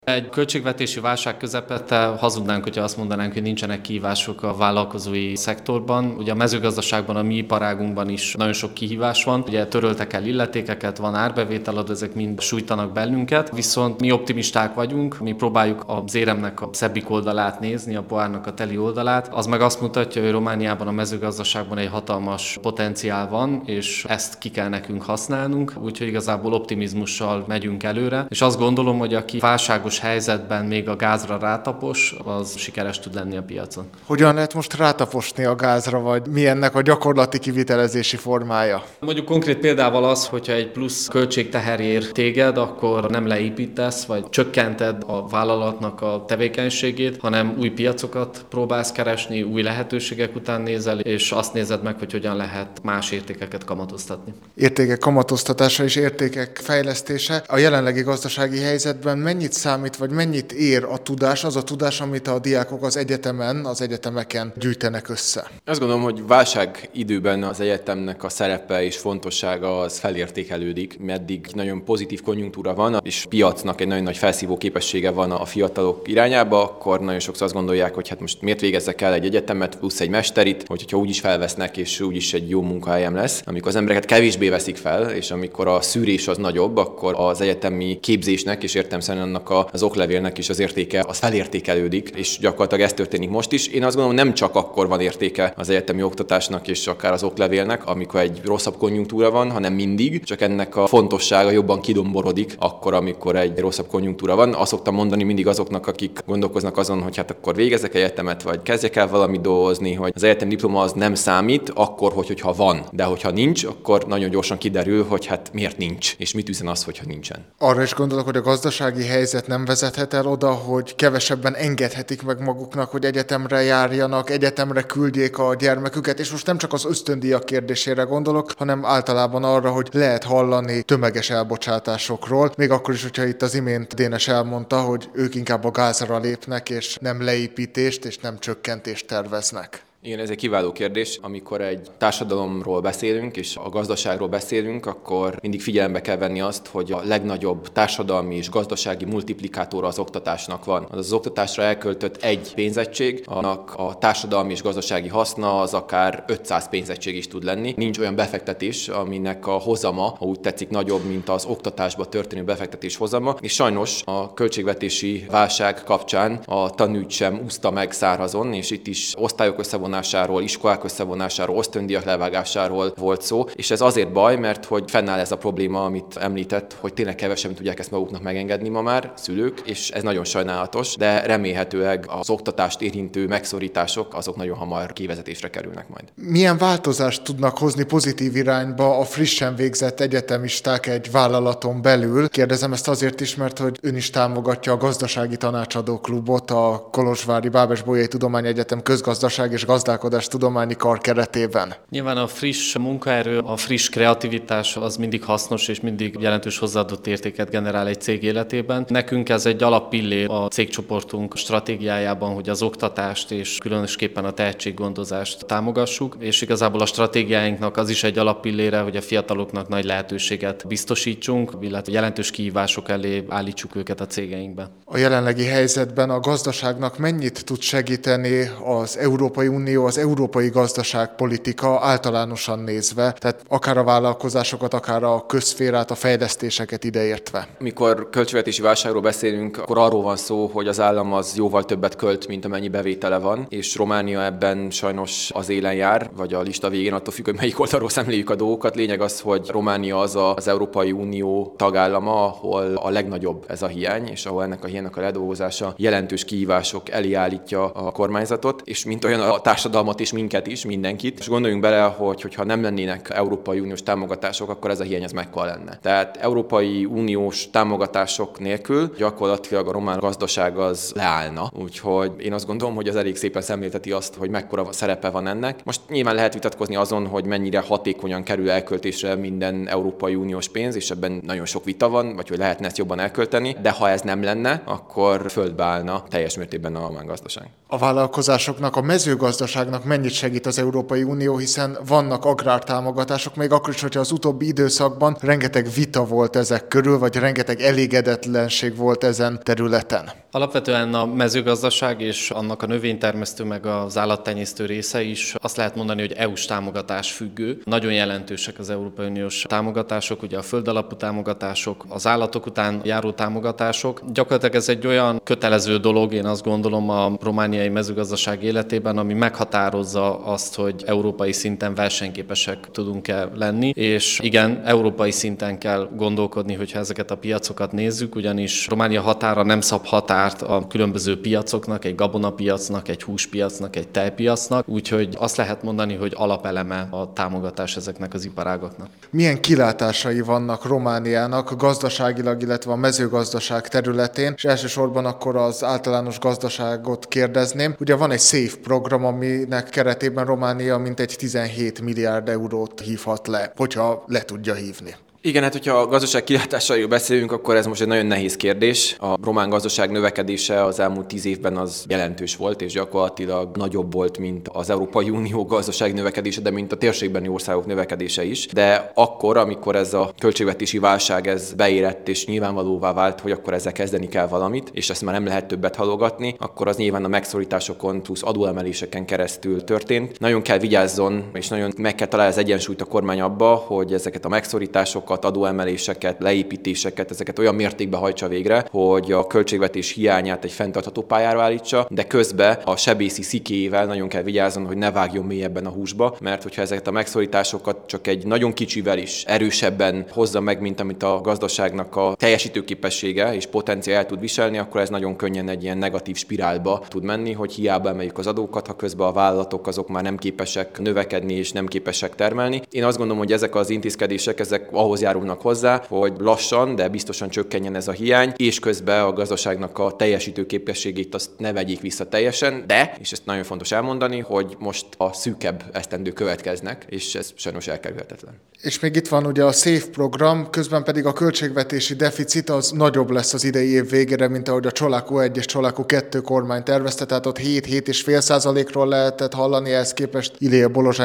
Egy költségvetési válság közepette hazudnánk, hogyha azt mondanánk, hogy nincsenek kihívások a vállalkozói szektorban. Ugye a mezőgazdaságban, a mi iparágunkban is nagyon sok kihívás van. Ugye töröltek el illetékeket, van árbevételad, ezek mind sújtanak bennünket. Viszont mi optimisták vagyunk, mi próbáljuk az éremnek a szebbik oldalát nézni, a pohárnak a teli oldalát. Az meg azt mutatja, hogy Romániában a mezőgazdaságban egy hatalmas potenciál van, és ezt ki kell nekünk használnunk. Úgyhogy igazából optimizmussal megyünk előre. És azt gondolom, hogy aki válságos helyzetben még a gázra rátapos, az sikeres tud lenni a piacon. Hogyan lehet most rátaposni a gázra, vagy mi ennek a gyakorlati kivitelezési formája? Mondjuk konkrét példával az, hogyha egy plusz költségteher ér téged, akkor nem leépítesz, vagy csökkented a vállalatnak a tevékenységét, hanem új piacokat próbálsz keresni, új lehetőségek után nézel, és azt nézed meg, hogy hogyan lehet más értékeket kamatoztatni. Értékek kamatoztatása és értékek fejlesztése. A jelenlegi gazdasági helyzetben mennyit számít, vagy mennyit ér a tudás, az a tudás, amit a diákok az egyetemen, az egyetemeken gyűjtenek össze? Azt gondolom, hogy válság időben az egyetemnek a szerepe és fontossága az felértékelődik, meddig nagyon pozitív konjunktúra van, és piacnak egy nagyon nagy felszívó képessége van a fiatalok irányába, akkor nagyon sokszor azt gondolják, hogy hát most miért végezzek el egy egyetemet, plusz egy mesterit, hogyha úgyis felvesznek, és úgyis egy jó munkahelyem lesz. Amikor az embereket kevésbé veszik fel, és amikor a szűrés az nagyobb, akkor az egyetemi képzésnek és értelemszerűen annak az oklevélnek is az értéke az felértékelődik, és gyakorlatilag ez történik most is. Én azt gondolom, nem csak akkor van értéke az egyetemi oktatásnak és akár az oklevélnek, amikor egy rosszabb konjunktúra van, hanem mindig, csak ennek a fontossága jobban kidomborodik akkor, amikor egy rosszabb konjunktúra van. Azt szoktam mondani mindig azoknak, akik gondolkoznak azon, hogy hát akkor végezzek egyetemet, vagy kezdjek el valamit dolgozni, hogy az egyetem diploma az nem számít, akkor, hogyha van. De hogyha nincs, akkor nagyon gyorsan kiderül, hogy hát miért nincs, és mit üzen az, hogyha nincsen. Arra is gondolok, hogy a gazdasági helyzet nem vezethet el oda, hogy kevesebben engedhetik meg maguknak, hogy egyetemre járjanak, egyetemre küldjék a gyermeküket, és most nem csak az ösztöndíjak kérdésére gondolok, hanem általában arra, hogy lehet hallani tömeges elbocsátásokról, még akkor is, hogyha itt az imént Dénes elmondta, hogy ők inkább a gázra lépnek, és nem leépítést, és nem csökkentést terveznek. Igen, ez egy kiváló kérdés. Amikor egy társadalomról beszélünk, és a gazdaságról beszélünk, akkor mindig figyelembe kell venni azt, hogy a legnagyobb társadalmi és gazdasági multiplikátora az oktatásnak van. Az oktatásra elköltött egy pénzegység, annak a társadalmi és gazdasági haszna az akár 500 pénzegység is tud lenni. Nincs olyan befektetés, aminek a hozama, ha úgy tetszik, nagyobb, mint az oktatásba történő befektetés hozama, és sajnos a költségvetési válság kapcsán a tanügy sem úszta meg szárazon, és itt is osztályok összevonásáról, iskolák összevonásáról, ösztöndíjak levágásáról volt szó, és ez azért baj, mert hogy fennáll ez a probléma, amit említett, hogy tényleg kevesen tudják ezt maguknak megengedni ma már, szülők, és ez nagyon sajnálatos, de remélhetőleg az oktatást érintő megszorítások azok nagyon hamar kivezetésre kerülnek majd. Milyen változást tudnak hozni pozitív irányba a frissen végzett egyetemisták egy vállalaton belül? Kérdezem ezt azért is, mert hogy ön is támogatja a Gazdasági Tanácsadó Klubot, a Kolozsvári Bábes-Bolyai Tudományegyetem közgazdaság és gazdálkodás tudományi kar keretében. Nyilván a friss munkaerő, a friss kreativitás az mindig hasznos és mindig jelentős hozzáadott értéket generál egy cég életében. Nekünk ez egy alappillér a cégcsoportunk stratégiájában, hogy az oktatást és különösképpen a tehetséggondozást támogassuk, és igazából a stratégiáinknak az is egy alappillére, hogy a fiataloknak nagy lehetőséget biztosítsunk, illetve jelentős kihívások elé állítsuk őket a cégeinkbe. A jelenlegi helyzetben a gazdaságnak mennyit tud segíteni az Európai Unió, az európai gazdaságpolitika általánosan nézve, tehát akár a vállalkozásokat, akár a közszférát, a fejlesztéseket ideértve? Amikor költségvetési válságról beszélünk, akkor arról van szó, hogy az állam az jóval többet költ, mint amennyi bevétele van, és Románia ebben sajnos az élen jár, vagy a lista végén, attól függ, hogy melyik oldalról szemléljük a dolgokat. Lényeg az, hogy Románia az Európai Unió tagállama, ahol a legnagyobb ez a hiány, és ahol ennek a hiánynak a ledolgozása jelentős kihívások elé állítja a kormányzatot, és mint olyan a társadalmat és minket is, mindenkit. És gondoljunk bele, hogyha nem lennének Európai Uniós támogatások, akkor ez a hiány ez mekkora lenne. Tehát Európai Uniós támogatások nélkül gyakorlatilag a román gazdaság az leállna. Úgyhogy én azt gondolom, hogy az elég szépen szemlélteti azt, hogy mekkora szerepe van ennek. Most nyilván lehet vitatkozni azon, hogy mennyire hatékonyan kerül elköltésre minden Európai Uniós pénz, és ebben nagyon sok vita van, vagy hogy lehetne ezt jobban elkölteni, de ha ez nem lenne, akkor földbe állna teljes mértékben a román gazdaság. A vállalkozásoknak, a mezőgazdaságnak mennyit segít az Európai Unió, hiszen vannak agrártámogatások, még akkor is, hogyha az utóbbi időszakban rengeteg vita volt ezek körül, vagy rengeteg elégedetlenség volt ezen területen. Alapvetően a mezőgazdaság és annak a növénytermesztő meg az állattenyésztő része is azt lehet mondani, hogy EU-s támogatás függő. Nagyon jelentősek az Európai Uniós támogatások, ugye a földalapú támogatások, az állatok után járó támogatások. Gyakorlatilag ez egy olyan kötelező dolog, én azt gondolom a romániai mezőgazdaság életében, ami meghatározza azt, hogy európai szinten versenyképesek tudunk-e lenni, és igen, európai szinten kell gondolkodni, hogyha ezeket a piacokat nézzük, ugyanis Románia határa nem szab határt a különböző piacoknak, egy gabonapiacnak, egy húspiacnak, egy tejpiacnak, úgyhogy azt lehet mondani, hogy alapeleme a támogatás ezeknek az iparágaknak. Milyen kilátásai vannak Romániának gazdaságilag, illetve a mezőgazdaság területén, és elsősorban akkor az általános gazdaságot kérdezném. Ugye van egy SAFE program, aminek keretében Románia mintegy 17 milliárd eurót hívhat le, hogyha le tudja hívni. Igen, hát hogyha a gazdaság kilátásairól beszélünk, akkor ez most egy nagyon nehéz kérdés. A román gazdaság növekedése az elmúlt 10 évben az jelentős volt, és gyakorlatilag nagyobb volt, mint az Európai Unió gazdasági növekedése, de mint a térségbeni országok növekedése is. De akkor, amikor ez a költségvetési válság ez beérett és nyilvánvalóvá vált, hogy akkor ezzel kezdeni kell valamit, és ezt már nem lehet többet halogatni, akkor az nyilván a megszorításokon plusz adóemeléseken keresztül történt. Nagyon kell vigyázzon, és nagyon meg kell találni az egyensúlyt a kormány abba, hogy ezeket a megszorításokat, adóemeléseket, leépítéseket, ezeket olyan mértékben hajtsa végre, hogy a költségvetés hiányát egy fenntartható pályára állítsa, de közben a sebészi szikéjével nagyon kell vigyázzon, hogy ne vágjon mélyebben a húsba, mert hogyha ezeket a megszorításokat csak egy nagyon kicsivel is erősebben hozza meg, mint amit a gazdaságnak a teljesítőképessége és potenciál el tud viselni, akkor ez nagyon könnyen egy ilyen negatív spirálba tud menni, hogy hiába emeljük az adókat, ha közben a vállalatok azok már nem képesek növekedni és nem képesek termelni. Én azt gondolom, hogy ezek az intézkedések ezek ahhoz járulnak hozzá, hogy lassan, de biztosan csökkenjen ez a hiány, és közben a gazdaságnak a teljesítő képességét azt ne vegyék vissza teljesen, de, és ezt nagyon fontos elmondani, hogy most a szűkebb esztendők következnek, és ez sajnos elkerülhetetlen. És még itt van ugye a SAFE program, közben pedig a költségvetési deficit az nagyobb lesz az idei év végére, mint ahogy a Csolákó 1 és Csolákó 2 kormány tervezte, tehát ott 7-7,5%-ról lehetett hallani, ehhez képest Ilia Bolozsán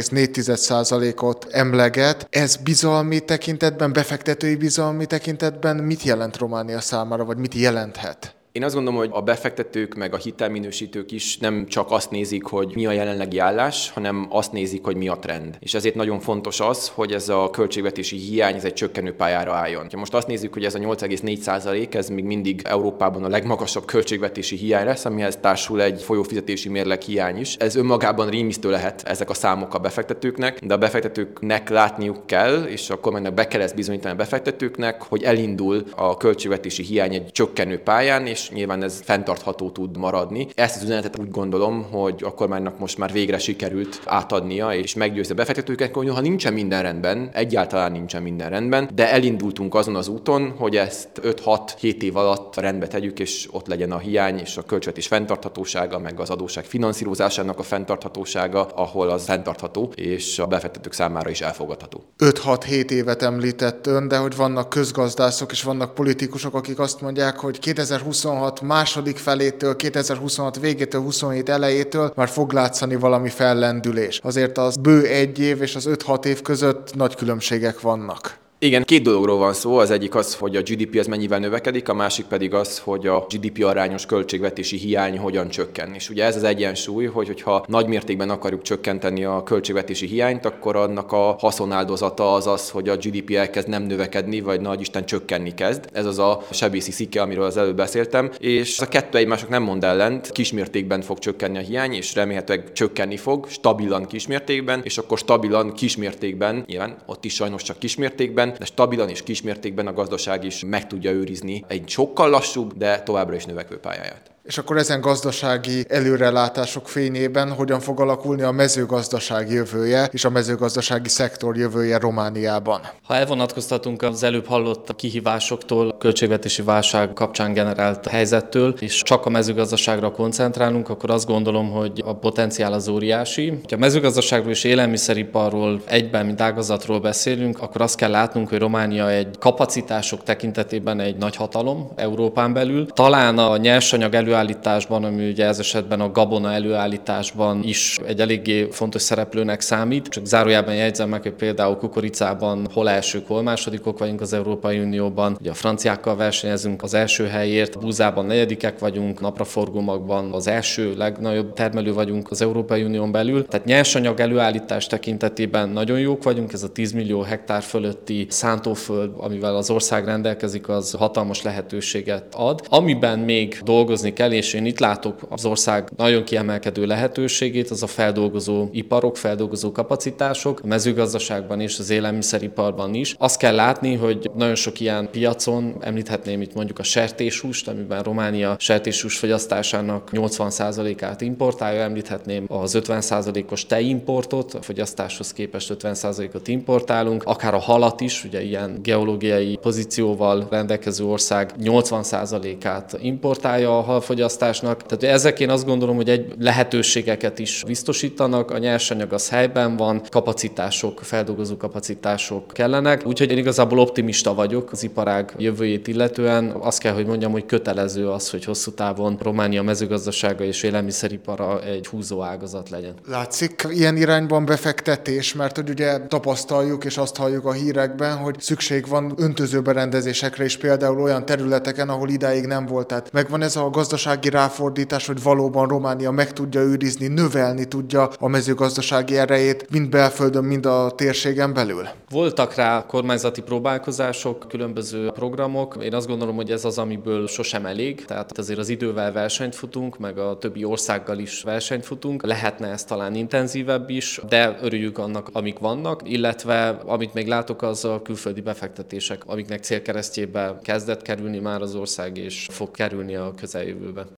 8,4%-ot emleget. Ez bizalmi tekintetben, befektetői bizalmi tekintetben mit jelent Románia számára, vagy mit jelenthet? Én azt gondolom, hogy a befektetők meg a hitelminősítők is nem csak azt nézik, hogy mi a jelenlegi állás, hanem azt nézik, hogy mi a trend. És ezért nagyon fontos az, hogy ez a költségvetési hiány ez egy csökkenő pályára álljon. Ha most azt nézzük, hogy ez a 8,4%, ez még mindig Európában a legmagasabb költségvetési hiány lesz, amihez társul egy folyófizetési mérleg hiány is. Ez önmagában rémisztő lehet ezek a számok a befektetőknek, de a befektetőknek látniuk kell, és a kormánynak be kell ezt bizonyítani a befektetőknek, hogy elindul a költségvetési hiány egy csökkenő pályán, és nyilván ez fenntartható tud maradni. Ezt az üzenetet úgy gondolom, hogy a kormánynak most már végre sikerült átadnia, és meggyőzni a befektetőket, hogy ha nincsen minden rendben, egyáltalán nincsen minden rendben, de elindultunk azon az úton, hogy ezt 5-6-7 év alatt rendbe tegyük, és ott legyen a hiány, és a költségvetés fenntarthatósága, meg az adósság finanszírozásának a fenntarthatósága, ahol az fenntartható, és a befektetők számára is elfogadható. 5-6-7 évet említett ön, de hogy vannak közgazdászok és vannak politikusok, akik azt mondják, hogy 2026 második felétől, 2026 végétől, 27 elejétől már fog látszani valami fellendülés. Azért az bő 1 év és az 5-6 év között nagy különbségek vannak. Igen, 2 dologról van szó, az egyik az, hogy a GDP az mennyivel növekedik, a másik pedig az, hogy a GDP arányos költségvetési hiány hogyan csökken. És ugye ez az egyensúly, hogyha nagy mértékben akarjuk csökkenteni a költségvetési hiányt, akkor annak a haszonáldozata az az, hogy a GDP elkezd nem növekedni, vagy nagy Isten csökkenni kezd. Ez az a sebészi szike, amiről az előbb beszéltem, és a kettő egymásnak nem mond ellent, kismértékben fog csökkenni a hiány, és remélhetőleg csökkenni fog, stabilan kismértékben, és akkor stabilan kismértékben, nyilván ott is sajnos csak kismértékben, de stabilan és kismértékben a gazdaság is meg tudja őrizni egy sokkal lassúbb, de továbbra is növekvő pályáját. És akkor ezen gazdasági előrelátások fényében hogyan fog alakulni a mezőgazdaság jövője és a mezőgazdasági szektor jövője Romániában? Ha elvonatkoztatunk az előbb hallott kihívásoktól, a költségvetési válság kapcsán generált helyzettől, és csak a mezőgazdaságra koncentrálunk, akkor azt gondolom, hogy a potenciál az óriási. Ha a mezőgazdaságról és élelmiszeriparról egyben, mint ágazatról beszélünk, akkor azt kell látnunk, hogy Románia egy kapacitások tekintetében egy nagy hatalom Európán belül. Talán a nyersanyag előállításban, ami ugye ez esetben a gabona előállításban is egy eléggé fontos szereplőnek számít. Csak zárójában jegyzem meg, hogy például kukoricában hol elsők, hol másodikok vagyunk az Európai Unióban. Ugye a franciákkal versenyezünk az első helyért, búzában negyedikek vagyunk, napraforgómakban az első legnagyobb termelő vagyunk az Európai Unión belül. Tehát nyersanyag előállítás tekintetében nagyon jók vagyunk, ez a 10 millió hektár fölötti szántóföld, amivel az ország rendelkezik, az hatalmas lehetőséget ad. Amiben még dolgozni kell, és én itt látok az ország nagyon kiemelkedő lehetőségét, az a feldolgozó iparok, feldolgozó kapacitások, a mezőgazdaságban és az élelmiszeriparban is. Azt kell látni, hogy nagyon sok ilyen piacon, említhetném itt mondjuk a sertéshúst, amiben Románia sertéshús fogyasztásának 80%-át importálja, említhetném az 50%-os tejimportot, a fogyasztáshoz képest 50%-ot importálunk, akár a halat is, ugye ilyen geológiai pozícióval rendelkező ország 80%-át importálja a halfogyasztásnak. Tehát ezek én azt gondolom, hogy egy lehetőségeket is biztosítanak, a nyersanyag az helyben van, kapacitások, feldolgozó kapacitások kellenek, úgyhogy én igazából optimista vagyok az iparág jövőjét illetően. Azt kell, hogy mondjam, hogy kötelező az, hogy hosszú távon Románia mezőgazdasága és élelmiszeripara egy húzó ágazat legyen. Látszik ilyen irányban befektetés, mert hogy ugye tapasztaljuk és azt halljuk a hírekben, hogy szükség van öntözőberendezésekre is például olyan területeken, ahol idáig nem volt. Tehát megvan ez a gazdasági ráfordítás, hogy valóban Románia meg tudja őrizni, növelni tudja a mezőgazdasági erejét, mind belföldön, mind a térségen belül? Voltak rá kormányzati próbálkozások, különböző programok. Én azt gondolom, hogy ez az, amiből sosem elég. Tehát azért az idővel versenyt futunk, meg a többi országgal is versenyt futunk. Lehetne ez talán intenzívebb is, de örüljük annak, amik vannak, illetve amit még látok, az a külföldi befektetések, amiknek célkeresztjébe kezdett kerülni már az ország, és fog kerülni a közeljövőben.